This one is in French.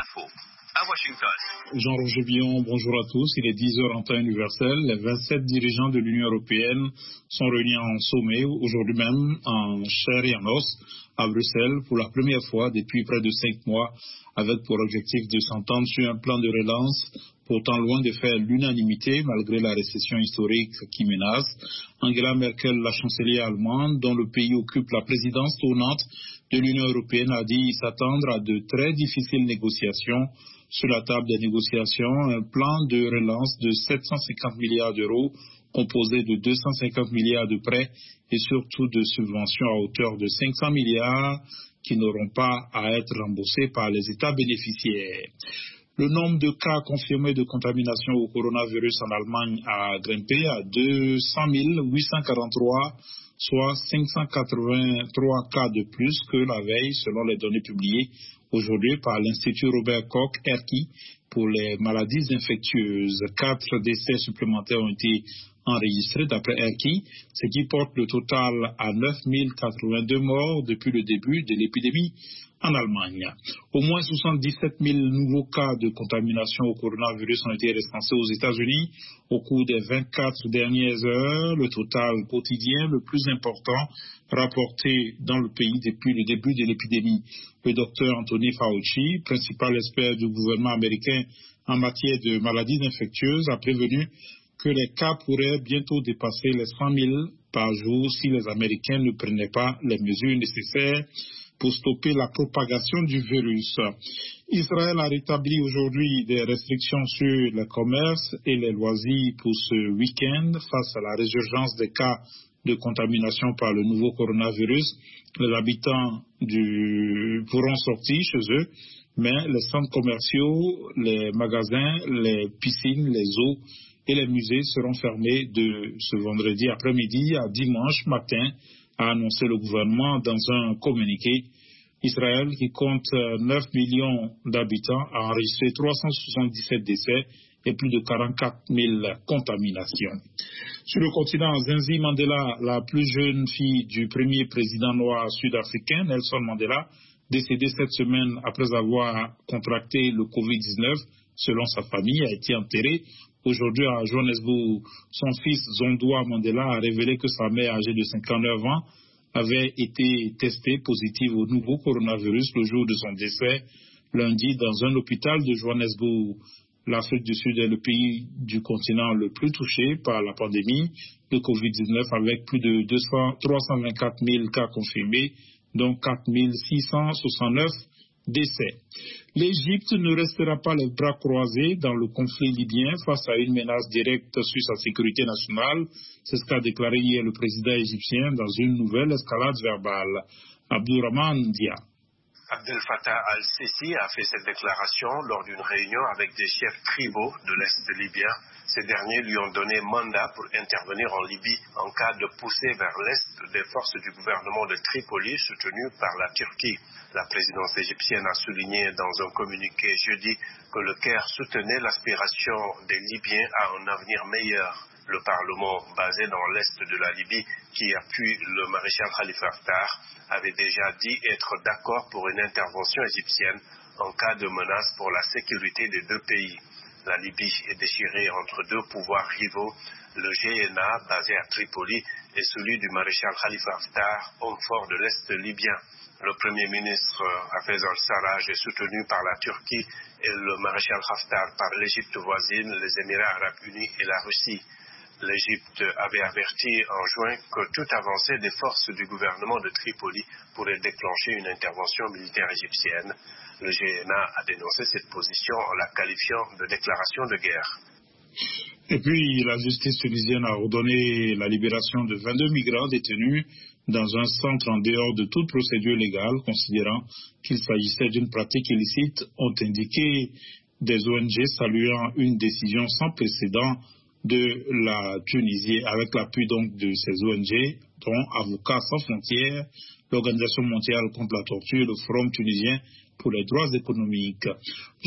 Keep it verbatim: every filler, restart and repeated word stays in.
Info à Washington. Jean-Roger Billon, bonjour à tous. Il est dix heures en temps universel. Les vingt-sept dirigeants de l'Union européenne sont réunis en sommet aujourd'hui même, en chair et en os, à Bruxelles, pour la première fois depuis près de cinq mois, avec pour objectif de s'entendre sur un plan de relance pourtant loin de faire l'unanimité malgré la récession historique qui menace. Angela Merkel, la chancelière allemande, dont le pays occupe la présidence tournante de l'Union européenne, a dit s'attendre à de très difficiles négociations. Sur la table des négociations, un plan de relance de sept cent cinquante milliards d'euros, composé de deux cent cinquante milliards de prêts et surtout de subventions à hauteur de cinq cents milliards qui n'auront pas à être remboursés par les États bénéficiaires. Le nombre de cas confirmés de contamination au coronavirus en Allemagne a grimpé à deux cent mille huit cent quarante-trois, soit cinq cent quatre-vingt-trois cas de plus que la veille, selon les données publiées aujourd'hui par l'Institut Robert Koch R K I pour les maladies infectieuses. Quatre décès supplémentaires ont été enregistrés d'après R K I, ce qui porte le total à neuf mille quatre-vingt-deux morts depuis le début de l'épidémie en Allemagne. Au moins soixante-dix-sept mille nouveaux cas de contamination au coronavirus ont été recensés aux États-Unis au cours des vingt-quatre dernières heures, le total quotidien le plus important rapporté dans le pays depuis le début de l'épidémie. Le docteur Anthony Fauci, principal expert du gouvernement américain en matière de maladies infectieuses, a prévenu que les cas pourraient bientôt dépasser les cent mille par jour si les Américains ne prenaient pas les mesures nécessaires pour stopper la propagation du virus. Israël a rétabli aujourd'hui des restrictions sur le commerce et les loisirs pour ce week-end face à la résurgence des cas de contamination par le nouveau coronavirus. Les habitants du... pourront sortir chez eux, mais les centres commerciaux, les magasins, les piscines, les eaux et les musées seront fermés de ce vendredi après-midi à dimanche matin, a annoncé le gouvernement dans un communiqué. Israël, qui compte neuf millions d'habitants, a enregistré trois cent soixante-dix-sept décès et plus de quarante-quatre mille contaminations. Sur le continent, Zinzi Mandela, la plus jeune fille du premier président noir sud-africain, Nelson Mandela, décédée cette semaine après avoir contracté le covid dix-neuf, selon sa famille, a été enterrée aujourd'hui à Johannesburg. Son fils Zondoa Mandela a révélé que sa mère, âgée de cinquante-neuf ans, avait été testée positive au nouveau coronavirus le jour de son décès, lundi, dans un hôpital de Johannesburg. L'Afrique du Sud est le pays du continent le plus touché par la pandémie de covid dix-neuf, avec plus de trois cent vingt-quatre mille cas confirmés, dont quatre mille six cent soixante-neuf décès. L'Égypte ne restera pas les bras croisés dans le conflit libyen face à une menace directe sur sa sécurité nationale. C'est ce qu'a déclaré hier le président égyptien dans une nouvelle escalade verbale. Abdourahmane Dia. Abdel Fattah al-Sisi a fait cette déclaration lors d'une réunion avec des chefs tribaux de l'Est libyen. Ces derniers lui ont donné mandat pour intervenir en Libye en cas de poussée vers l'Est des forces du gouvernement de Tripoli soutenues par la Turquie. La présidence égyptienne a souligné dans un communiqué jeudi que le Caire soutenait l'aspiration des Libyens à un avenir meilleur. Le Parlement, basé dans l'Est de la Libye, qui appuie le maréchal Khalifa Haftar, avait déjà dit être d'accord pour une intervention égyptienne en cas de menace pour la sécurité des deux pays. La Libye est déchirée entre deux pouvoirs rivaux, le G N A, basé à Tripoli, et celui du maréchal Khalifa Haftar, homme fort de l'Est libyen. Le Premier ministre Hafez al-Sarraj est soutenu par la Turquie et le maréchal Haftar par l'Égypte voisine, les Émirats arabes unis et la Russie. L'Égypte avait averti en juin que toute avancée des forces du gouvernement de Tripoli pourrait déclencher une intervention militaire égyptienne. Le G N A a dénoncé cette position en la qualifiant de déclaration de guerre. Et puis, la justice tunisienne a ordonné la libération de vingt-deux migrants détenus dans un centre en dehors de toute procédure légale, considérant qu'il s'agissait d'une pratique illicite, ont indiqué des O N G saluant une décision sans précédent de la Tunisie, avec l'appui donc de ces O N G, dont Avocats sans frontières, l'Organisation mondiale contre la torture, le Forum tunisien pour les droits économiques.